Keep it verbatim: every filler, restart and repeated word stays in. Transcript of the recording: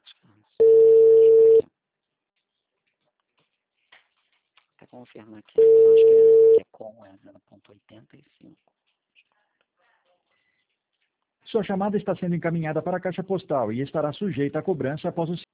Até confirmar aqui, eu acho que é, que é com é zero ponto oitenta e cinco. Sua chamada está sendo encaminhada para a caixa postal e estará sujeita a cobrança após o